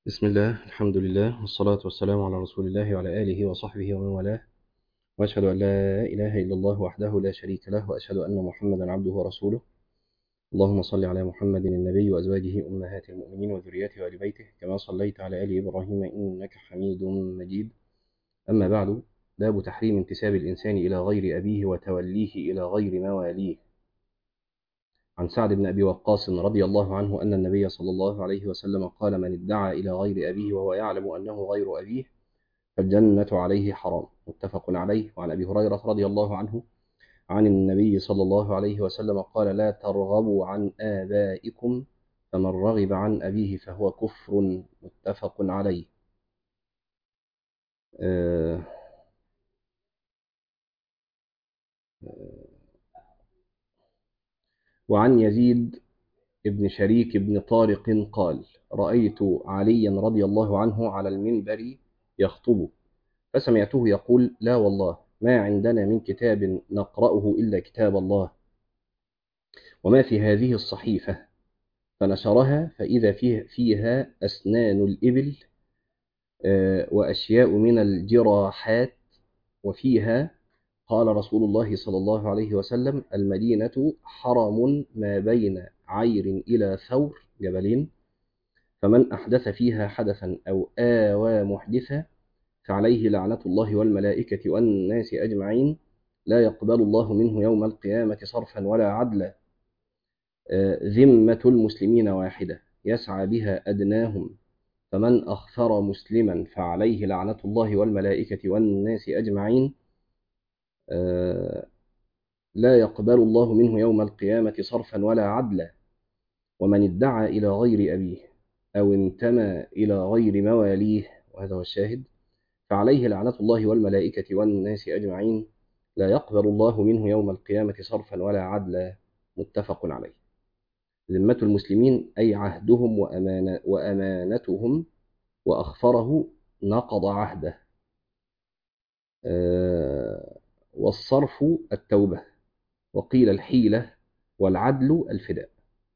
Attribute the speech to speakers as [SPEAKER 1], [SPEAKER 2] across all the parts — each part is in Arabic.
[SPEAKER 1] بسم الله، الحمد لله، والصلاة والسلام على رسول الله وعلى آله وصحبه ومن والاه، وأشهد أن لا إله إلا الله وحده لا شريك له، وأشهد أن محمدا عبده ورسوله. اللهم صل على محمد النبي وأزواجه أمهات المؤمنين وذريته وآل بيته كما صليت على آل إبراهيم إنك حميد مجيد. أما بعد، باب تحريم انتساب الإنسان إلى غير أبيه وتوليه إلى غير مواليه. عن سعد بن أبي وقاص رضي الله عنه أن النبي صلى الله عليه وسلم قال: من ادعى إلى غير أبيه وهو يعلم أنه غير أبيه فالجنة عليه حرام. متفق عليه. وعن أبي هريرة رضي الله عنه عن النبي صلى الله عليه وسلم قال: لا ترغبوا عن آبائكم، فمن رغب عن أبيه فهو كفر. متفق عليه. آه، وعن يزيد ابن شريك بن طارق قال: رأيت عليا رضي الله عنه على المنبر يخطب، فسمعته يقول: لا والله، ما عندنا من كتاب نقرأه إلا كتاب الله، وما في هذه الصحيفة. فنشرها فإذا فيها أسنان الإبل وأشياء من الجراحات، وفيها قال رسول الله صلى الله عليه وسلم: المدينة حرم ما بين عير إلى ثور، جبلين، فمن أحدث فيها حدثا أو آوى محدثا فعليه لعنة الله والملائكة والناس أجمعين، لا يقبل الله منه يوم القيامة صرفا ولا عدلا. ذمة المسلمين واحدة يسعى بها أدناهم، فمن أخفر مسلما فعليه لعنة الله والملائكة والناس أجمعين، لا يقبل الله منه يوم القيامة صرفا ولا عدلا. ومن ادعى إلى غير أبيه أو انتمى إلى غير مواليه، وهذا هو الشاهد، فعليه لعنة الله والملائكة والناس أجمعين، لا يقبل الله منه يوم القيامة صرفا ولا عدلا. متفق عليه. ذمة المسلمين أي عهدهم وأمانتهم، وأخفره نقض عهده. والصرف التوبة، وقيل الحيلة، والعدل الفداء.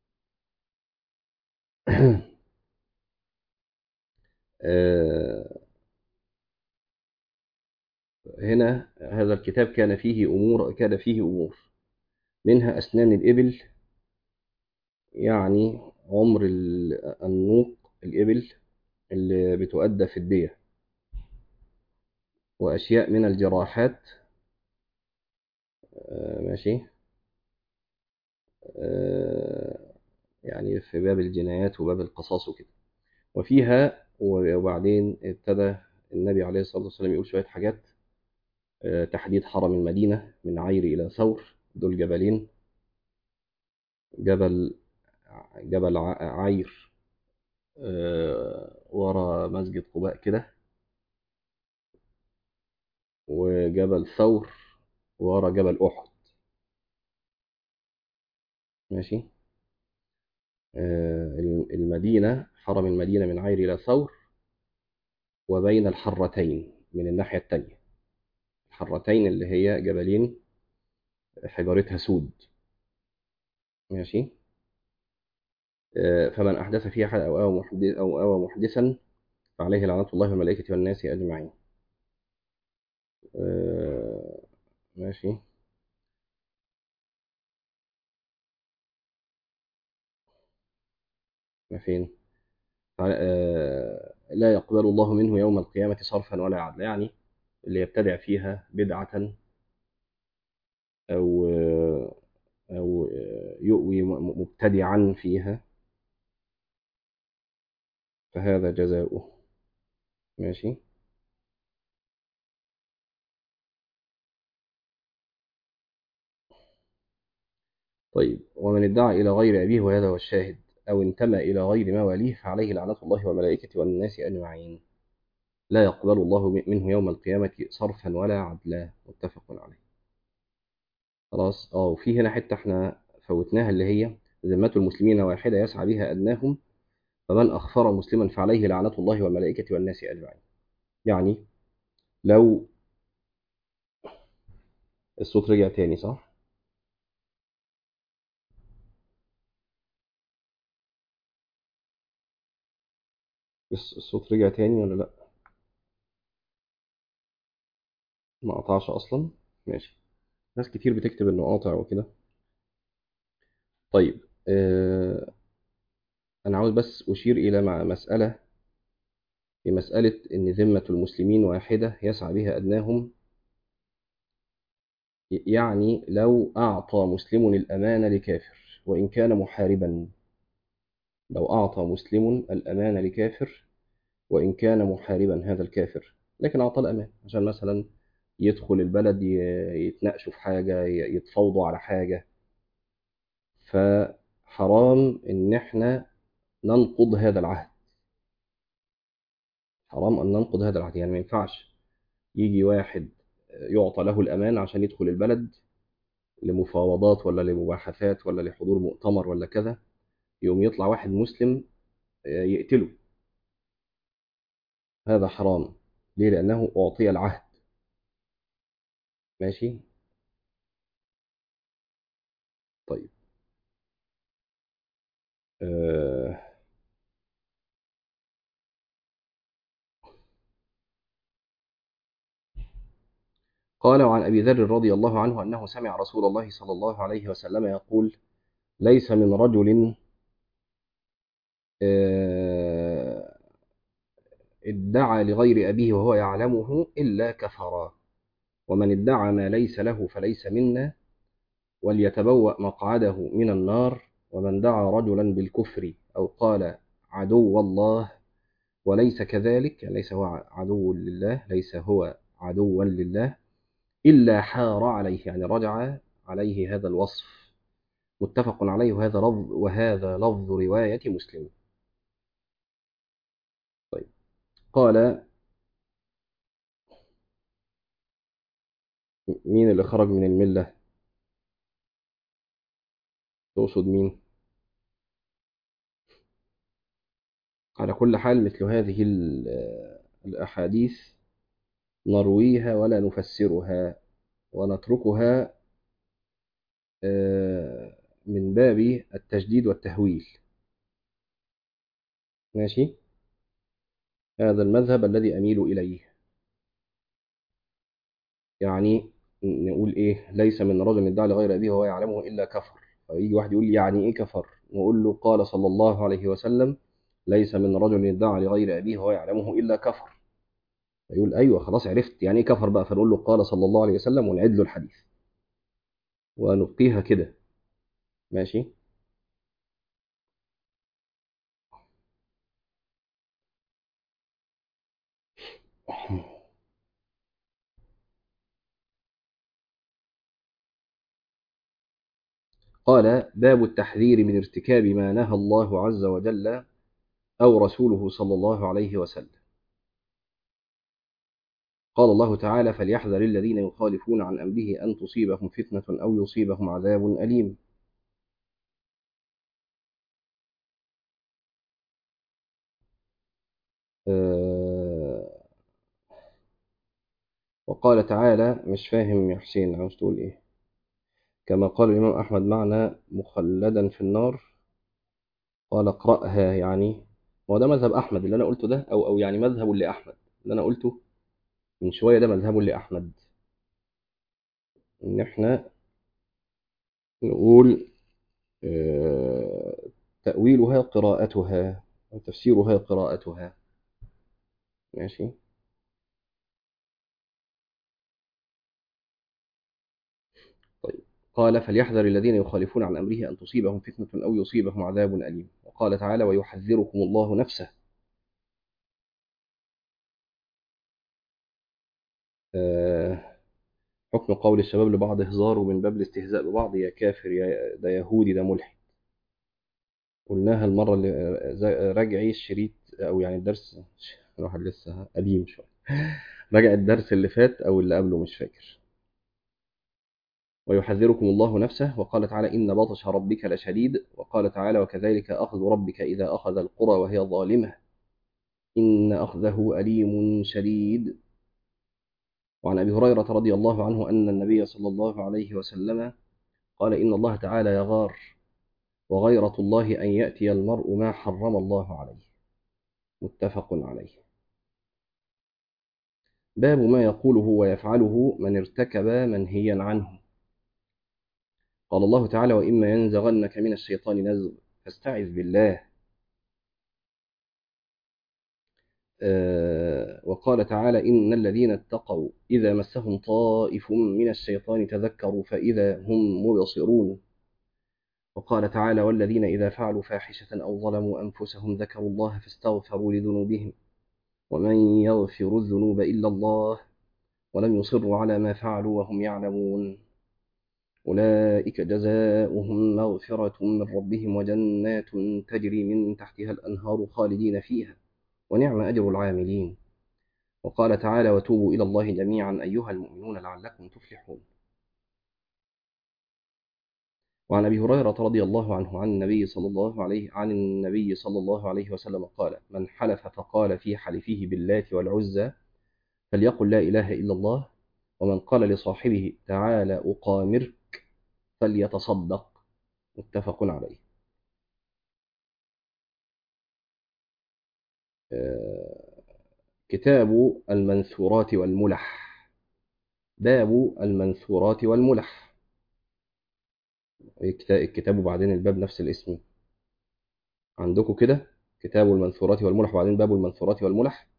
[SPEAKER 1] آه، هنا هذا الكتاب كان فيه أمور منها أسنان الإبل، يعني عمر النوق الإبل اللي بتؤدى في الدية، وأشياء من الجراحات. ماشي. آه، يعني في باب الجنايات وباب القصاص وكده. وفيها وبعدين ابتدى النبي عليه الصلاة والسلام يقول شوية حاجات. تحديد حرم المدينة من عير إلى ثور، دول جبلين، جبل عير ورا مسجد قباء كده، وجبل ثور ورا جبل أحد. ماشي. المدينة، حرم المدينة من عير إلى ثور، وبين الحرتين من الناحية التانية، الحرتين اللي هي جبلين حجارتها سود. ماشي. فمن أحدث فيها حدث أو أوى محدثا فعليه لعنة الله والملائكة والناس أجمعين. آه، ماشي. ما فين؟ لا يقبل الله منه يوم القيامة صرفا ولا عدلا، يعني اللي يبتدع فيها بدعة أو يؤوي مبتدعا فيها، فهذا جزاؤه. ماشي. طيب. ومن ادعى إلى غير أبيه، وهذا هو الشاهد، أو انتمى إلى غير مواليه فعليه لعنة الله والملائكة والناس أجمعين، لا يقبل الله منه يوم القيامة صرفا ولا عدلا. متفق عليه. خلاص. وفي هنا حتة احنا فوتناها، اللي هي ذمة المسلمين واحدة يسعى بها أدناهم، فمن أخفر مسلما فعليه لعنة الله والملائكة والناس أجمعين. يعني لو الصوت رجع تاني، صح؟ الصوت رجع تاني ولا لأ؟ ما قطعش أصلا. ماشي. ناس كتير بتكتب إنه قاطع وكده. طيب. أنا عاوز بس أشير إلى مسألة، في مسألة إن ذمة المسلمين واحدة يسعى بها أدناهم. يعني لو أعطى مسلم الأمان لكافر وإن كان محاربا، لو أعطى مسلم الأمان لكافر وإن كان محاربا هذا الكافر، لكن أعطى الأمان عشان مثلا يدخل البلد، يتناقشوا في حاجة، يتفاوضوا على حاجة، فحرام إن إحنا ننقض هذا العهد. حرام أن ننقض هذا العهد. يعني ما ينفعش يجي واحد يعطى له الأمان عشان يدخل البلد لمفاوضات ولا لمباحثات ولا لحضور مؤتمر ولا كذا، يقوم يطلع واحد مسلم يقتله. هذا حرام. ليه؟ لأنه أعطي العهد. ماشي. طيب. آه قال: وعن أبي ذر رضي الله عنه أنه سمع رسول الله صلى الله عليه وسلم يقول: ليس من رجل آه ادعى لغير أبيه وهو يعلمه إلا كفر، ومن ادعى ما ليس له فليس منا، وليتبوأ مقعده من النار. ومن دعا رجلا بالكفر أو قال عدو الله وليس كذلك، يعني ليس هو عدو لله، ليس هو عدوا لله، إلا حار عليه، يعني رجع عليه هذا الوصف. متفق عليه، وهذا لفظ رواية مسلم. طيب. قال: مين اللي خرج من الملة؟ تقصد مين؟ على كل حال، مثل هذه الأحاديث نرويها ولا نفسرها، ونتركها من باب التجديد والتهويل. ماشي. هذا المذهب الذي أميل إليه. يعني نقول إيه؟ ليس من رجل ادعى لغير أبيه وهو يعلمه إلا كفر. فيجي واحد يقول لي يعني إيه كفر؟ نقول له: قال صلى الله عليه وسلم: ليس من رجل ادعى لغير أبيه وهو يعلمه إلا كفر. فيقول: أيوه خلاص عرفت يعني إيه كفر بقى. فنقول له: قال صلى الله عليه وسلم، ونعيد له الحديث ونبقيها كده. ماشي. قال: باب التحذير من ارتكاب ما نهى الله عز وجل أو رسوله صلى الله عليه وسلم. قال الله تعالى: فليحذر الذين يخالفون عن أمره أن تصيبهم فتنة أو يصيبهم عذاب أليم. آه، وقال تعالى، مش فاهم يا حسين عاوز تقول إيه؟ كما قال الإمام أحمد: معنى مخلدا في النار. قال: اقرأها يعني. هو ده مذهب أحمد اللي أنا قلته ده، أو يعني مذهب لأحمد اللي أنا قلته من شوية، ده مذهب لأحمد، إن إحنا نقول تأويلها قراءتها وتفسيرها قراءتها. ماشي. طيب. قال: فليحذر الذين يخالفون عن أمره أن تصيبهم فتنة أو يصيبهم عذاب أليم. وقال تعالى: ويحذركم الله نفسه. آه، حكم قول الشباب لبعض هزار من باب الاستهزاء ببعض: يا كافر، يا ده يهودي، ده ملحد. قلناها المرة اللي راجعي الشريط، أو يعني الدرس، الواحد لسه قديم شوية، راجع الدرس اللي فات أو اللي قبله مش فاكر. ويحذركم الله نفسه. وقال تعالى: إن بطش ربك لشديد. وقال تعالى: وكذلك أخذ ربك إذا أخذ القرى وهي ظالمة إن أخذه أليم شديد. وعن أبي هريرة رضي الله عنه أن النبي صلى الله عليه وسلم قال: إن الله تعالى يغار، وغيرة الله أن يأتي المرء ما حرم الله عليه. متفق عليه. باب ما يقوله ويفعله من ارتكب منهيا عنه. قال الله تعالى: وإما ينزغنك من الشيطان نزغ فاستعذ بالله. وقال تعالى: إن الذين اتقوا إذا مسهم طائف من الشيطان تذكروا فإذا هم مبصرون. وقال تعالى: والذين إذا فعلوا فاحشة أو ظلموا أنفسهم ذكروا الله فاستغفروا لذنوبهم ومن يغفر الذنوب إلا الله ولم يصروا على ما فعلوا وهم يعلمون أولئك جزاؤهم مغفرة من ربهم وجنات تجري من تحتها الأنهار خالدين فيها ونعم أجر العاملين. وقال تعالى: وتوبوا إلى الله جميعا أيها المؤمنون لعلكم تفلحون. وعن أبي هريرة رضي الله عنه عن النبي صلى الله عليه وسلم قال: من حلف فقال في حلفه باللات والعزى فليقل لا إله إلا الله، ومن قال لصاحبه تعالى أقامرك فليتصدق. متفق عليه. كتاب المنثورات والملح. باب المنثورات والملح. الكتاب وبعدين الباب نفس الاسم عندكم كده، كتاب المنثورات والملح وبعدين باب المنثورات والملح.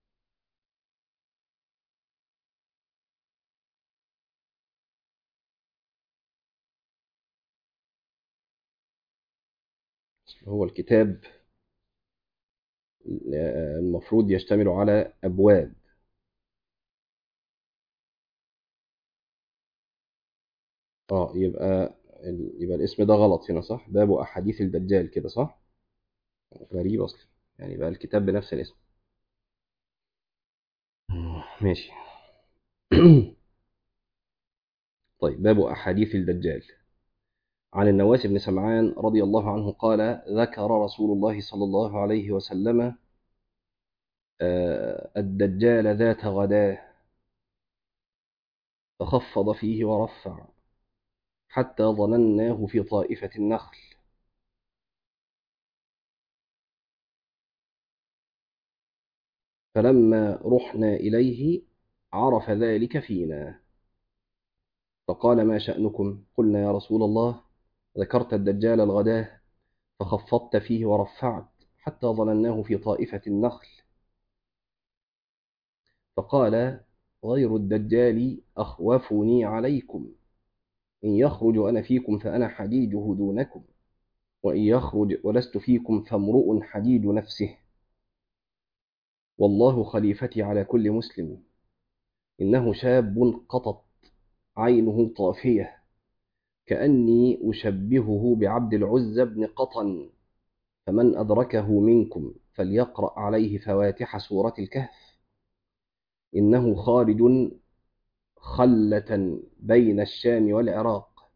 [SPEAKER 1] هو الكتاب المفروض يشتمل على أبواب. يبقى الاسم ده غلط هنا، صح؟ باب أحاديث الدجال كده، صح؟ غريب أصلا، يعني بقى الكتاب بنفس الاسم. ماشي. طيب، باب أحاديث الدجال. عن النواس بن سمعان رضي الله عنه قال: ذكر رسول الله صلى الله عليه وسلم الدجال ذات غداه فخفض فيه ورفع حتى ظنناه في طائفة النخل، فلما رحنا إليه عرف ذلك فينا فقال: ما شأنكم؟ قلنا: يا رسول الله، ذكرت الدجال الغداه فخفضت فيه ورفعت حتى ظنناه في طائفة النخل. فقال: غير الدجال أخوفني عليكم، إن يخرج أنا فيكم فأنا حديده دونكم، وإن يخرج ولست فيكم فامرؤ حديد نفسه، والله خليفتي على كل مسلم، إنه شاب قطت عينه طافية كأني أشبهه بعبد العزى بن قطن، فمن أدركه منكم فليقرأ عليه فواتح سورة الكهف، إنه خارج خلة بين الشام والعراق،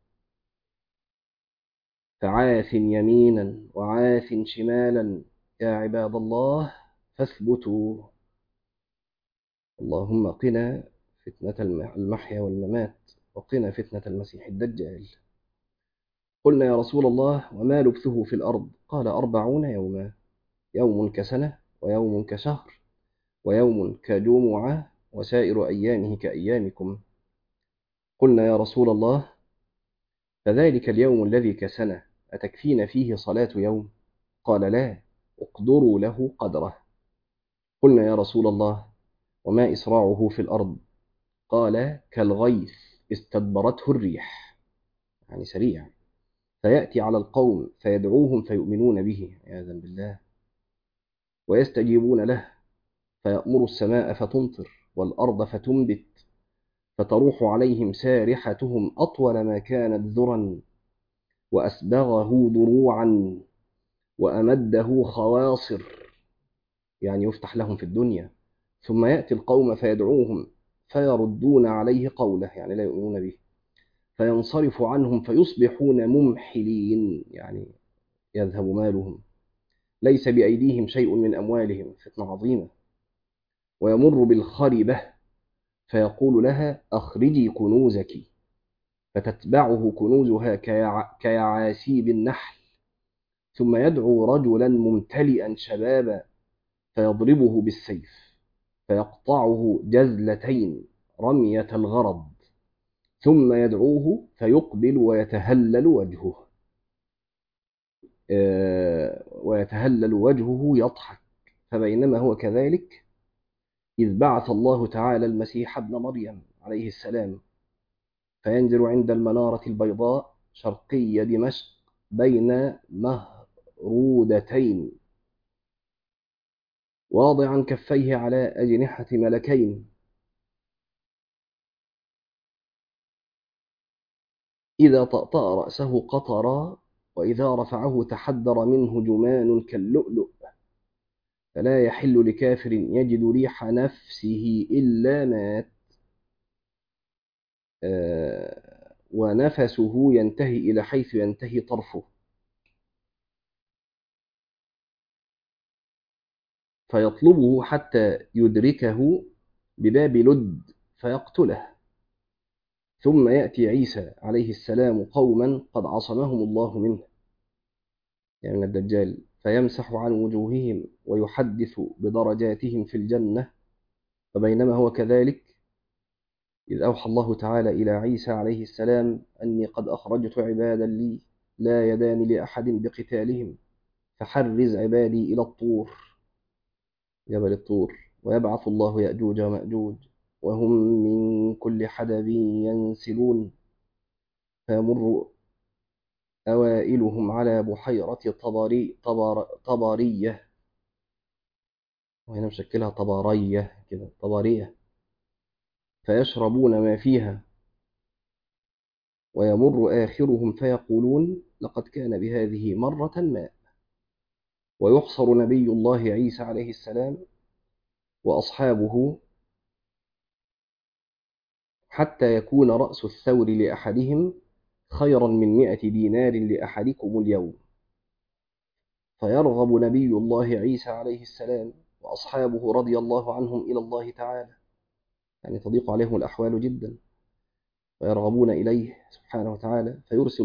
[SPEAKER 1] فعاث يمينا وعاث شمالا، يا عباد الله فاثبتوا، اللهم قنا فتنة المحيا والممات وقنا فتنة المسيح الدجال. قلنا: يا رسول الله، وما لبثه في الأرض؟ قال: 40 يوما، يوم كسنة ويوم كشهر ويوم كجمعة وسائر أيامه كأيامكم. قلنا: يا رسول الله، فذلك اليوم الذي كسنة أتكفين فيه صلاة يوم؟ قال: لا، اقدروا له قدره. قلنا: يا رسول الله، وما إسراعه في الأرض؟ قال: كالغيث استدبرته الريح، يعني سريع، فيأتي على القوم فيدعوهم فيؤمنون به عياذا بالله ويستجيبون له، فيأمر السماء فتمطر والأرض فتنبت، فتروح عليهم سارحتهم أطول ما كانت ذرا، وأسبغه ضروعا وأمده خواصر، يعني يفتح لهم في الدنيا، ثم يأتي القوم فيدعوهم فيردون عليه قوله، يعني لا يؤمنون به، فينصرف عنهم فيصبحون ممحلين، يعني يذهب مالهم، ليس بأيديهم شيء من أموالهم، فتنة عظيمة. ويمر بالخربة فيقول لها: أخرجي كنوزك، فتتبعه كنوزها كيعاسيب النحل، ثم يدعو رجلا ممتلئا شبابا فيضربه بالسيف فيقطعه جزلتين رمية الغرض، ثم يدعوه فيقبل ويتهلل وجهه يضحك. فبينما هو كذلك إذ بعث الله تعالى المسيح ابن مريم عليه السلام فينزل عند المنارة البيضاء شرقي دمشق بين مهرودتين واضعا كفيه على أجنحة ملكين، إذا طأطأ رأسه قطرا، وإذا رفعه تحدر منه جمان كاللؤلؤ، فلا يحل لكافر يجد ريح نفسه إلا مات، ونفسه ينتهي إلى حيث ينتهي طرفه، فيطلبه حتى يدركه بباب لد فيقتله. ثم يأتي عيسى عليه السلام قوما قد عصمهم الله منه، يعني من الدجال، فيمسح عن وجوههم ويحدث بدرجاتهم في الجنة. فبينما هو كذلك إذ أوحى الله تعالى إلى عيسى عليه السلام أني قد أخرجت عبادا لي لا يدان لأحد بقتالهم، فحرز عبادي إلى الطور، جبل الطور، ويبعث الله يأجوج ومأجوج وهم من كل حدب ينسلون، فيمر أوائلهم على بحيرة طبرية، وهنا مشكلها طبرية كده، طبرية، فيشربون ما فيها، ويمر آخرهم فيقولون لقد كان بهذه مرة ما. ويحصر نبي الله عيسى عليه السلام وأصحابه حتى يكون رأس الثور لأحدهم خيرا من 100 دينار لأحدكم اليوم، فيرغب نبي الله عيسى عليه السلام وأصحابه رضي الله عنهم إلى الله تعالى، يعني تضيق عليهم الأحوال جدا، فيرغبون إليه سبحانه وتعالى،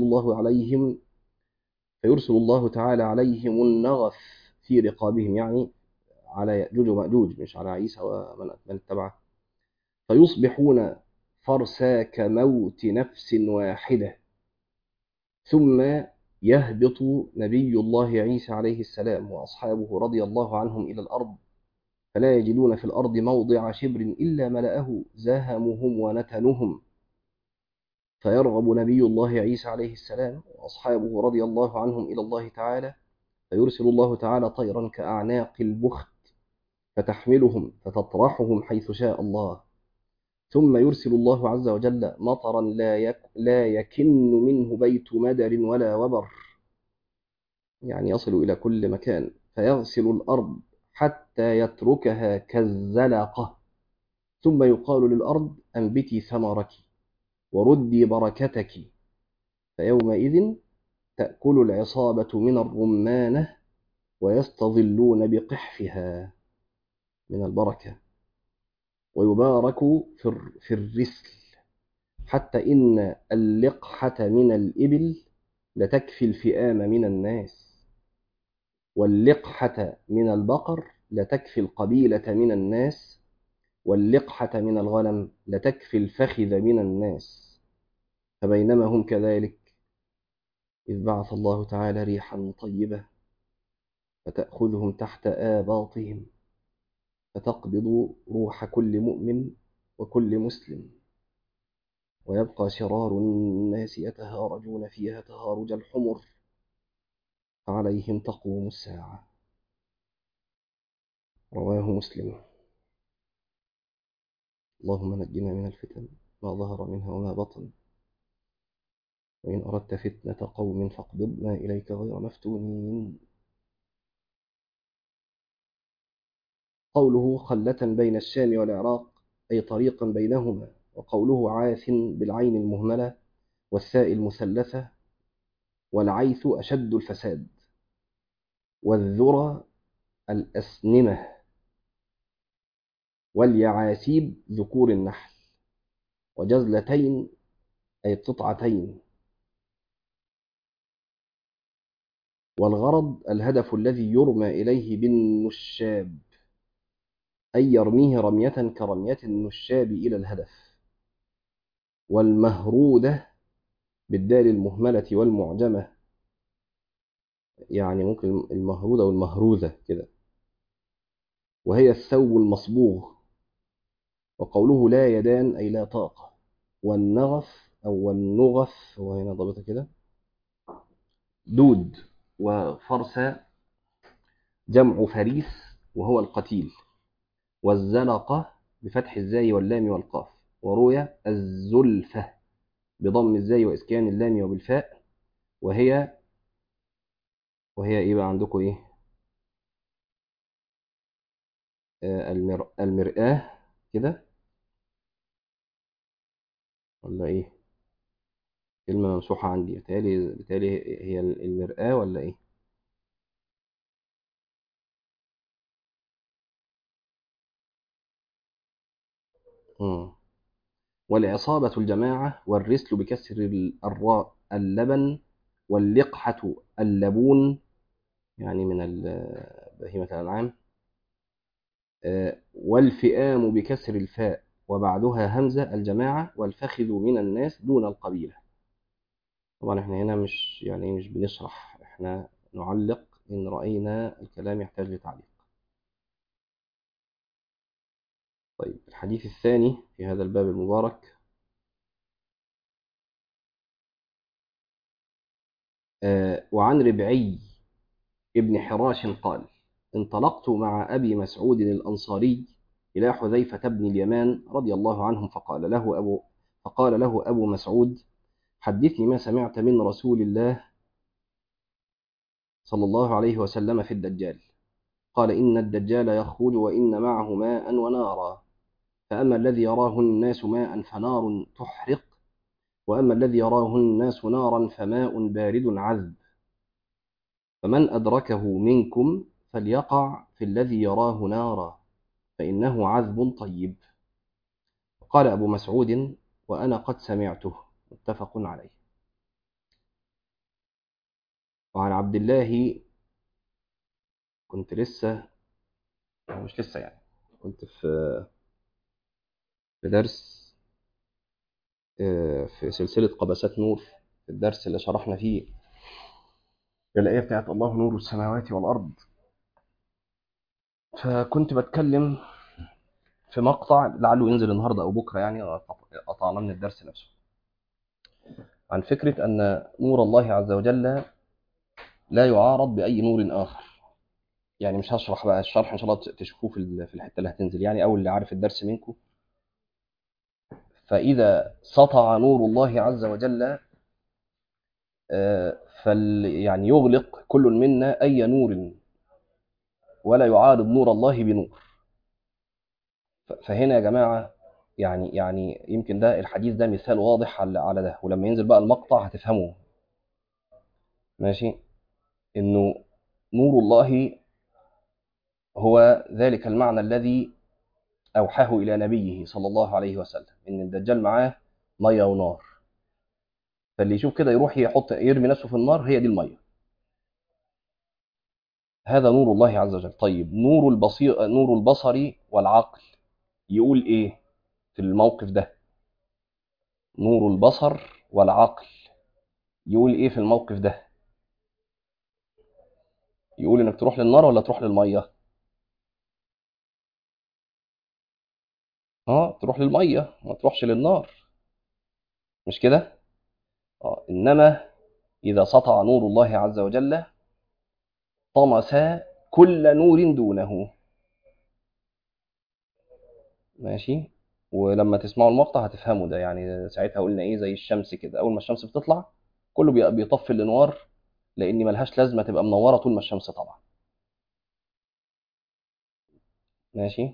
[SPEAKER 1] فيرسل الله تعالى عليهم النغف في رقابهم، يعني على يأجوج ومأجوج، مش على عيسى ومن اتبعه، فيصبحون فرساك موت نفس واحدة. ثم يهبط نبي الله عيسى عليه السلام وأصحابه رضي الله عنهم إلى الأرض، فلا يجدون في الأرض موضع شبر إلا ملأه زهمهم ونتنهم، فيرغب نبي الله عيسى عليه السلام وأصحابه رضي الله عنهم إلى الله تعالى، فيرسل الله تعالى طيرا كأعناق البخت فتحملهم فتطرحهم حيث شاء الله، ثم يرسل الله عز وجل مطرا لا يكن منه بيت مدر ولا وبر، يعني يصل إلى كل مكان، فيغسل الأرض حتى يتركها كالزلقة، ثم يقال للأرض أنبتي ثمرك وردي بركتك، فيومئذ تأكل العصابة من الرمانة ويستظلون بقحفها من البركة، ويبارك في الرسل، حتى إن اللقحة من الإبل لتكفي الفئام من الناس، واللقحة من البقر لتكفي القبيلة من الناس، واللقحة من الغنم لتكفي الفخذ من الناس. فبينما هم كذلك إذ بعث الله تعالى ريحا طيبة فتأخذهم تحت آباطهم، فتقبض روح كل مؤمن وكل مسلم، ويبقى شرار الناس يتهارجون فيها تهارج الحمر، فعليهم تقوم الساعة. رواه مسلم. اللهم نجنا من الفتن ما ظهر منها وما بطن، وإن أردت فتنة قوم فاقبضنا إليك غير مفتونين. قوله خلة بين الشام والعراق أي طريقا بينهما، وقوله عاث بالعين المهملة والثاء المثلثة، والعيث أشد الفساد، والذرى الأسنمة، واليعاسيب ذكور النحل، وجزلتين أي قطعتين، والغرض الهدف الذي يرمى إليه بالنشاب، أي يرميه رمية كرمية النشاب إلى الهدف. والمهرودة بالدال المهملة والمعجمة، يعني ممكن المهرودة والمهروذة كده، وهي الثوب المصبوغ. وقوله لا يدان أي لا طاقة. والنغف أو النغف، وهنا ضابطة كده، دود. وفرس جمع فريس وهو القتيل. والزلقة بفتح الزاي واللام والقاف. وروي الزلفة بضم الزاي وإسكان اللام وبالفاء. وهي إيه بقى عندكم إيه؟ المرآة كده ولا إيه؟ كلمة ممسوحة عندي، بتهيألي هي المرآة ولا إيه؟ مم. والعصابة الجماعة. والرسل بكسر الراء اللبن. واللقحة اللبون، يعني من بهيمة الأنعام. والفئام بكسر الفاء وبعدها همزة الجماعة. والفخذ من الناس دون القبيلة. طبعا احنا هنا مش بنشرح، احنا نعلق إن رأينا الكلام يحتاج لتعليق. طيب، الحديث الثاني في هذا الباب المبارك. وعن ربعي ابن حراش قال: انطلقت مع أبي مسعود الأنصاري إلى حذيفة بن اليمان رضي الله عنهم، فقال له أبو مسعود: حدثني ما سمعت من رسول الله صلى الله عليه وسلم في الدجال. قال: إن الدجال يخرج وإن معه ماء ونارا، فأما الذي يراه الناس ماء فنار تحرق، وأما الذي يراه الناس نارا فماء بارد عذب، فمن أدركه منكم فليقع في الذي يراه نارا، فإنه عذب طيب. قال أبو مسعود: وأنا قد سمعته. متفق عليه. وعن عبد الله، كنت لسه، أو مش لسه يعني، كنت في درس في سلسلة قبسات نور، في الدرس اللي شرحنا فيه الآية بتاعت الله نور السماوات والأرض. فكنت بتكلم في مقطع لعله ينزل النهاردة أو بكرة، يعني قطعنا من الدرس نفسه، عن فكرة أن نور الله عز وجل لا يعارض بأي نور آخر. يعني مش هشرح بقى، الشرح إن شاء الله تشوفوه في الحتة اللي هتنزل يعني، أو اللي عارف الدرس منكم. فإذا سطع نور الله عز وجل يعني يغلق كل منا أي نور ولا يعارض نور الله بنور. فهنا يا جماعة، يعني يمكن ده الحديث ده مثال واضح على ده، ولما ينزل بقى المقطع هتفهموه. ماشي. إنه نور الله هو ذلك المعنى الذي أوحاه إلى نبيه صلى الله عليه وسلم، إن الدجال معاه مية ونار، فاللي يشوف كده يروح يرمي نفسه في النار، هي دي المية. هذا نور الله عز وجل. طيب، نور البصر والعقل يقول إيه في الموقف ده؟ نور البصر والعقل يقول إيه في الموقف ده؟ يقول إنك تروح للنار ولا تروح للمية؟ تروح للمية، ما تروحش للنار، مش كده؟ إنما إذا سطع نور الله عز وجل طمس كل نور دونه. ماشي. ولما تسمعوا المقطع هتفهموا ده، يعني ساعتها قلنا ايه، زي الشمس كده، اول ما الشمس بتطلع كله بيطفي الانوار، لان ملهاش لازمه تبقى منوره طول ما الشمس طالعه. ماشي.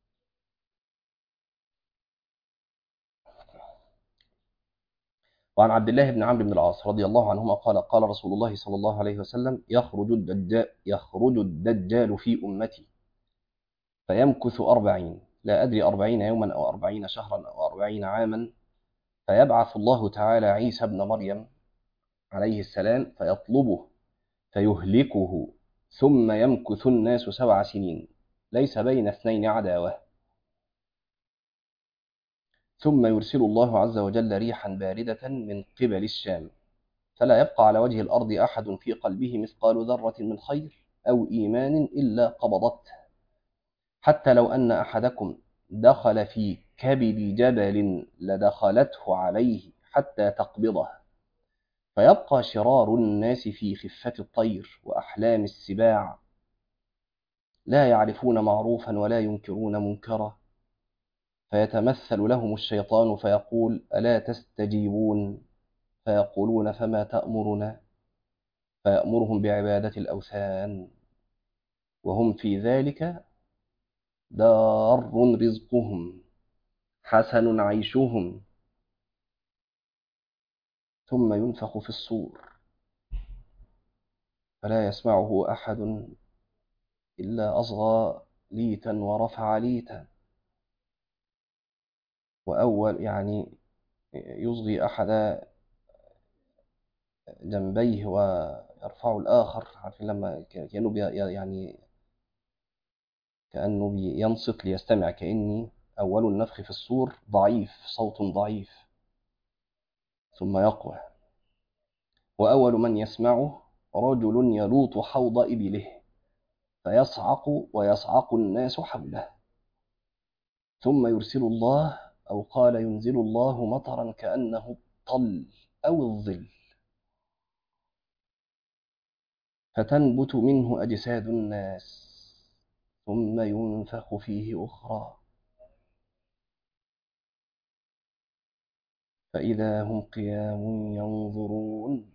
[SPEAKER 1] وعن عبد الله بن عمرو بن العاص رضي الله عنهما قال: قال رسول الله صلى الله عليه وسلم: يخرج الدجال في امتي فيمكث 40، لا ادري 40 يوما او 40 شهرا او 40 عاما، فيبعث الله تعالى عيسى ابن مريم عليه السلام فيطلبه فيهلكه، ثم يمكث الناس 7 سنين، ليس بين اثنين عداوة. ثم يرسل الله عز وجل ريحا باردة من قبل الشام، فلا يبقى على وجه الأرض أحد في قلبه مثقال ذرة من خير أو إيمان إلا قبضته، حتى لو أن أحدكم دخل في كبد جبل لدخلته عليه حتى تقبضه، فيبقى شرار الناس في خفة الطير وأحلام السباع، لا يعرفون معروفا ولا ينكرون منكرا، فيتمثل لهم الشيطان فيقول: ألا تستجيبون؟ فيقولون: فما تأمرنا؟ فيأمرهم بعبادة الأوثان، وهم في ذلك دار رزقهم حسن عيشهم. ثم ينفخ في الصور فلا يسمعه أحد إلا أصغى ليتا ورفع ليتا، وأول يعني يصغي أحد جنبيه ويرفع الآخر، عارفين لما كأنه يعني كأنه ينصت ليستمع، كأني أول النفخ في الصور ضعيف، صوت ضعيف، ثم يقوى، وأول من يسمعه رجل يلوط حوض إبله فيصعق ويصعق الناس حوله، ثم يرسل الله، أو قال ينزل الله مطرا كأنه الطل أو الظل، فتنبت منه أجساد الناس، ثم ينفخ فيه أخرى فإذا هم قيام ينظرون،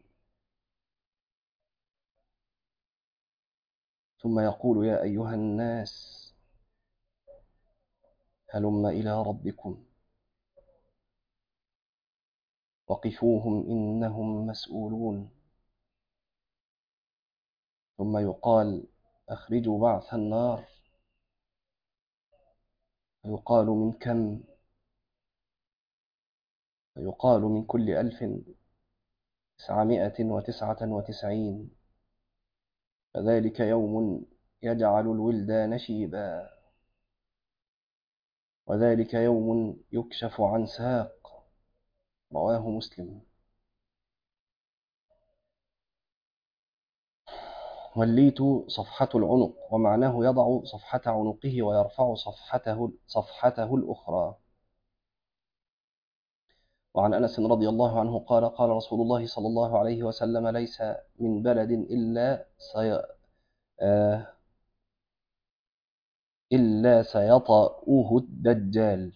[SPEAKER 1] ثم يقول: يا أيها الناس هلم إلى ربكم وقفوهم إنهم مسؤولون. ثم يقال: أخرجوا بعث النار، فيقال: من كم؟ فيقال: من كل 1999، فذلك يوم يجعل الولدان شيبا، وذلك يوم يكشف عن ساق. رواه مسلم. والليت صفحة العنق، ومعناه يضع صفحة عنقه ويرفع صفحته الأخرى. وعن أنس رضي الله عنه قال: قال رسول الله صلى الله عليه وسلم: ليس من بلد إلا سيطأه الدجال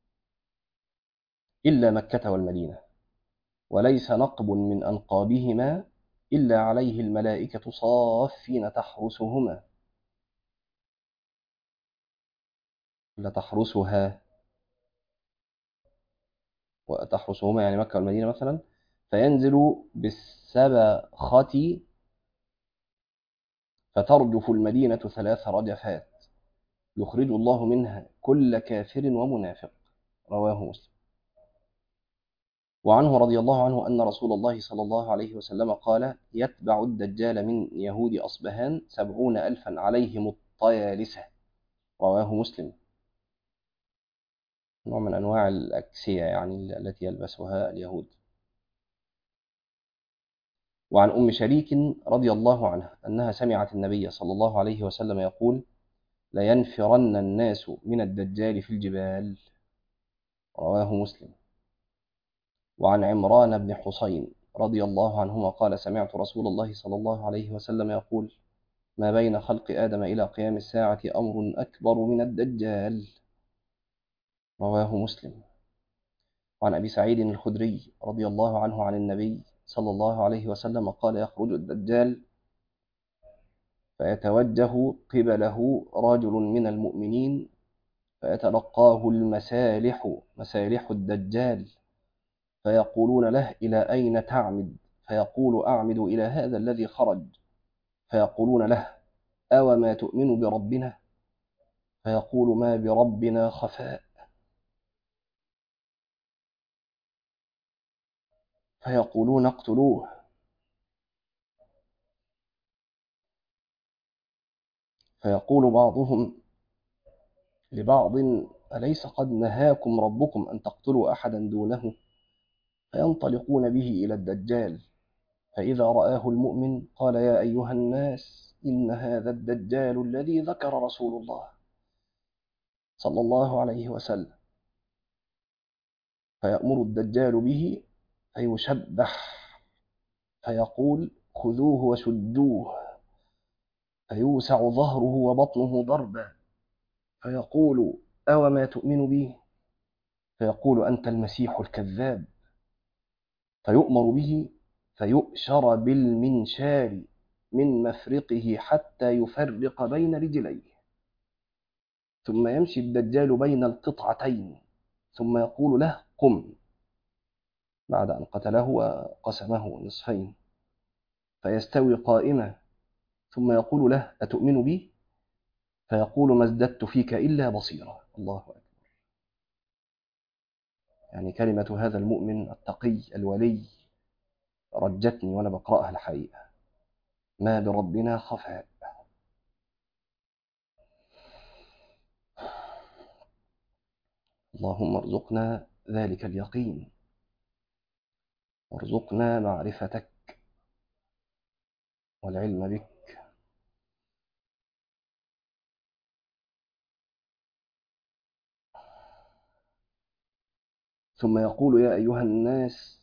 [SPEAKER 1] إلا مكة والمدينة، وليس نقب من أنقابهما إلا عليه الملائكة صافين تحرسهما، لا تحرسها، وتحرسهما يعني مكة والمدينة مثلا، فينزل بالسبخة فترجف المدينة 3 رجفات، يخرج الله منها كل كافر ومنافق. رواه مسلم. وعنه رضي الله عنه أن رسول الله صلى الله عليه وسلم قال: يتبع الدجال من يهود أصبهان 70,000 عليهم الطيالسة. رواه مسلم. نوع من أنواع الأكسية يعني التي يلبسها اليهود. وعن أم شريك رضي الله عنها أنها سمعت النبي صلى الله عليه وسلم يقول: لينفرن الناس من الدجال في الجبال. رواه مسلم. وعن عمران بن حسين رضي الله عنهما قال: سمعت رسول الله صلى الله عليه وسلم يقول: ما بين خلق آدم إلى قيام الساعة أمر أكبر من الدجال. رواه مسلم. وعن أبي سعيد الخدري رضي الله عنه عن النبي صلى الله عليه وسلم قال: يخرج الدجال فيتوجه قبله رجل من المؤمنين فيتلقاه مسالح الدجال، فيقولون له: إلى أين تعمد؟ فيقول: أعمد إلى هذا الذي خرج. فيقولون له: أو ما تؤمن بربنا؟ فيقول: ما بربنا خفاء. فيقولون: اقتلوه. فيقول بعضهم: لبعض: أليس قد نهاكم ربكم أن تقتلوا أحدا دونه؟ فينطلقون به إلى الدجال، فإذا رآه المؤمن قال: يا أيها الناس، إن هذا الدجال الذي ذكر رسول الله صلى الله عليه وسلم. فيأمر الدجال به فيشبح، فيقول: خذوه وشدوه، فيوسع ظهره وبطنه ضربا، فيقول: أو ما تؤمن به؟ فيقول: أنت المسيح الكذاب. فيؤمر به فيؤشر بالمنشار من مفرقه حتى يفرق بين رجليه، ثم يمشي الدجال بين القطعتين، ثم يقول له: قم، بعد أن قتله وقسمه نصفين، فيستوي قائما، ثم يقول له: أتؤمن بي؟ فيقول: ما ازددت فيك إلا بصيرا. الله أكبر. يعني كلمة هذا المؤمن التقي الولي رجتني وأنا بقرأها الحقيقة. ما بربنا خفاء. اللهم ارزقنا ذلك اليقين، وارزقنا معرفتك والعلم بك. ثم يقول: يا أيها الناس،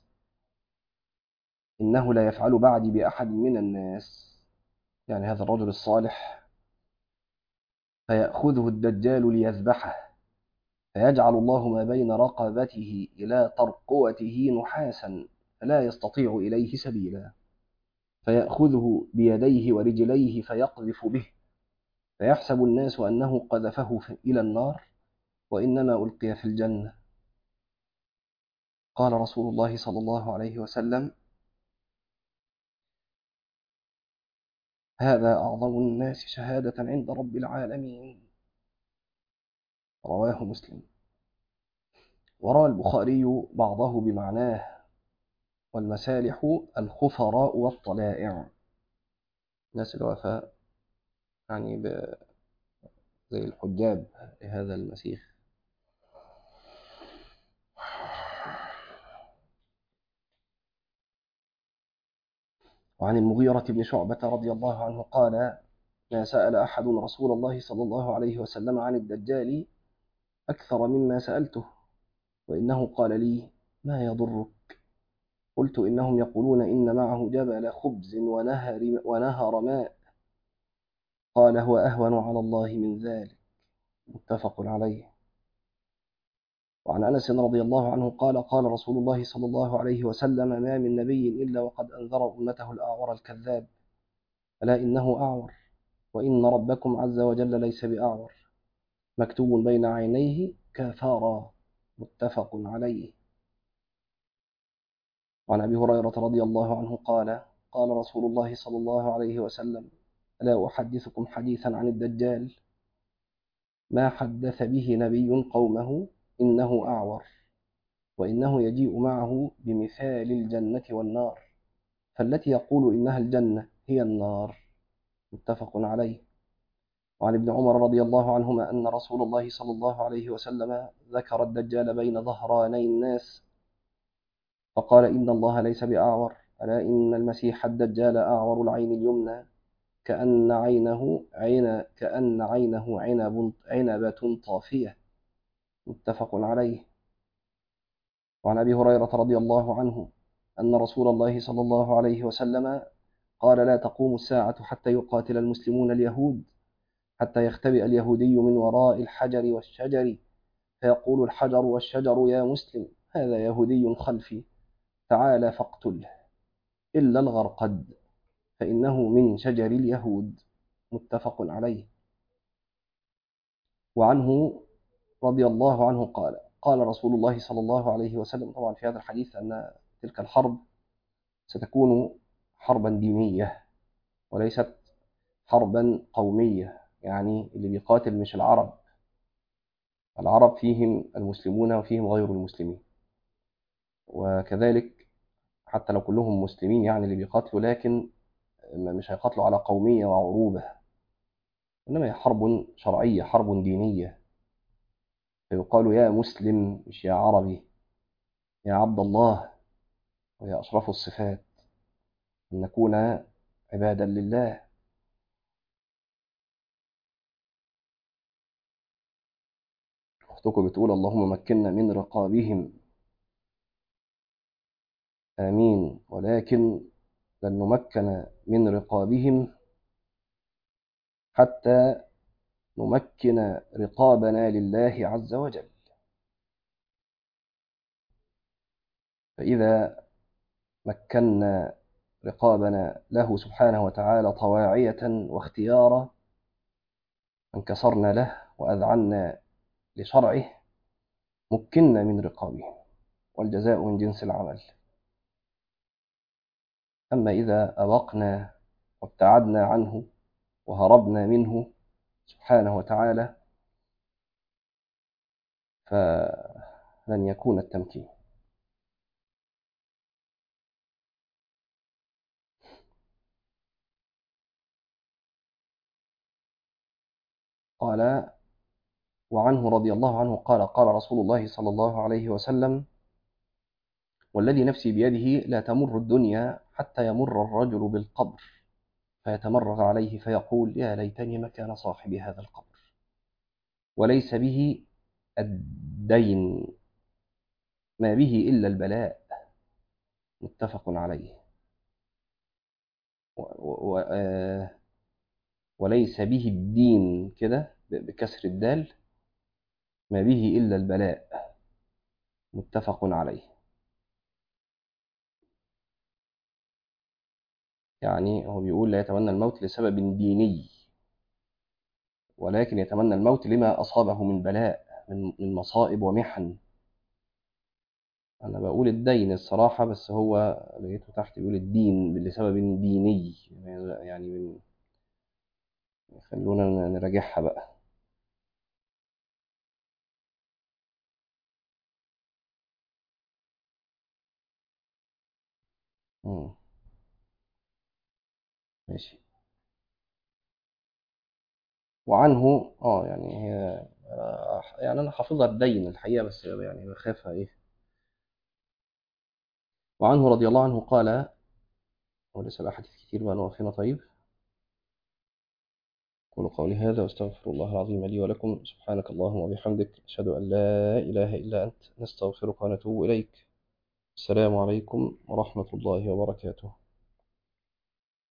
[SPEAKER 1] إنه لا يفعل بعدي بأحد من الناس، يعني هذا الرجل الصالح. فيأخذه الدجال ليذبحه، فيجعل الله ما بين رقبته إلى ترقوته نحاسا، فلا يستطيع إليه سبيلا. فيأخذه بيديه ورجليه فيقذف به، فيحسب الناس أنه قذفه إلى النار، وإنما ألقي في الجنة. قال رسول الله صلى الله عليه وسلم: هذا أعظم الناس شهادة عند رب العالمين. رواه مسلم. وروى البخاري بعضه بمعناه: والمسالح الخفراء والطلائع، الناس الوفاء، يعني زي الحجاب لهذا المسيح. وعن المغيرة بن شعبة رضي الله عنه قال: ما سأل أحد رسول الله صلى الله عليه وسلم عن الدجال أكثر مما سألته، وإنه قال لي: ما يضرك؟ قلت: إنهم يقولون إن معه جبل خبز ونهر ماء. قال: هو أهون على الله من ذلك. متفق عليه. وعن أنس رضي الله عنه قال: قال رسول الله صلى الله عليه وسلم: ما من نبي إلا وقد أنذر أمته الأعور الكذاب، ألا إنه أعور، وإن ربكم عز وجل ليس بأعور، مكتوب بين عينيه كافارا. متفق عليه. وعن أبي هريرة رضي الله عنه قال: قال رسول الله صلى الله عليه وسلم: ألا أحدثكم حديثا عن الدجال ما حدث به نبي قومه إنه أعور، وإنه يجيء معه بمثال الجنة والنار، فالتي يقول إنها الجنة هي النار. متفق عليه. وعن ابن عمر رضي الله عنهما أن رسول الله صلى الله عليه وسلم ذكر الدجال بين ظهراني الناس، فقال: إن الله ليس بأعور، ألا إن المسيح الدجال أعور العين اليمنى كأن عينه عنبة طافية. متفق عليه. وعن أبي هريرة رضي الله عنه أن رسول الله صلى الله عليه وسلم قال: لا تقوم الساعة حتى يقاتل المسلمون اليهود، حتى يختبئ اليهودي من وراء الحجر والشجر، فيقول الحجر والشجر: يا مسلم، هذا يهودي خلفي، تعال فاقتله، إلا الغرقد، فإنه من شجر اليهود. متفق عليه. وعنه رضي الله عنه قال: قال رسول الله صلى الله عليه وسلم، طبعا في هذا الحديث أن تلك الحرب ستكون حربا دينية وليست حربا قومية، يعني اللي بيقاتل مش العرب، العرب فيهم المسلمون وفيهم غير المسلمين، وكذلك حتى لو كلهم مسلمين يعني اللي بيقاتلوا، لكن مش هيقاتلوا على قومية وعروبة، إنما هي حرب شرعية، حرب دينية. فيقال يا مسلم مش يا عربي، يا عبد الله، وهي أشرف الصفات أن نكون عبادا لله. أختكم بتقول اللهم مكننا من رقابهم، آمين، ولكن لن نمكن من رقابهم حتى نمكن رقابنا لله عز وجل. فإذا مكنا رقابنا له سبحانه وتعالى طواعية واختيارا، انكسرنا له وأذعنا لشرعه، مكنا من رقابه، والجزاء من جنس العمل. أما إذا أبقنا وابتعدنا عنه وهربنا منه سبحانه وتعالى، فلن يكون التمكين. قال: وعنه رضي الله عنه قال: قال رسول الله صلى الله عليه وسلم: والذي نفسي بيده لا تمر الدنيا حتى يمر الرجل بالقبر فيتمرغ عليه فيقول يا ليتني مكان صاحب هذا القبر، وليس به الدين، ما به إلا البلاء، متفق عليه. وليس به الدين كده بكسر الدال، ما به إلا البلاء، متفق عليه. يعني هو بيقول لا يتمنى الموت لسبب ديني، ولكن يتمنى الموت لما أصابه من بلاء، من مصائب ومحن. أنا بقول الدين الصراحة، بس هو لقيته تحت بيقول الدين لسبب ديني، يعني خلونا نراجعها بقى. مم. ماشي. وعنه يعني هي يعني أنا حافظها الدين الحقيقة، بس يعني بخافها إيه. وعنه رضي الله عنه قال، ولسه الأحاديث كتير بقى نقف هنا. طيب، أقول قولي هذا وأستغفر الله العظيم لي ولكم. سبحانك اللهم وبحمدك، أشهد أن لا إله إلا أنت، نستغفرك ونتوب إليك. السلام عليكم ورحمة الله وبركاته.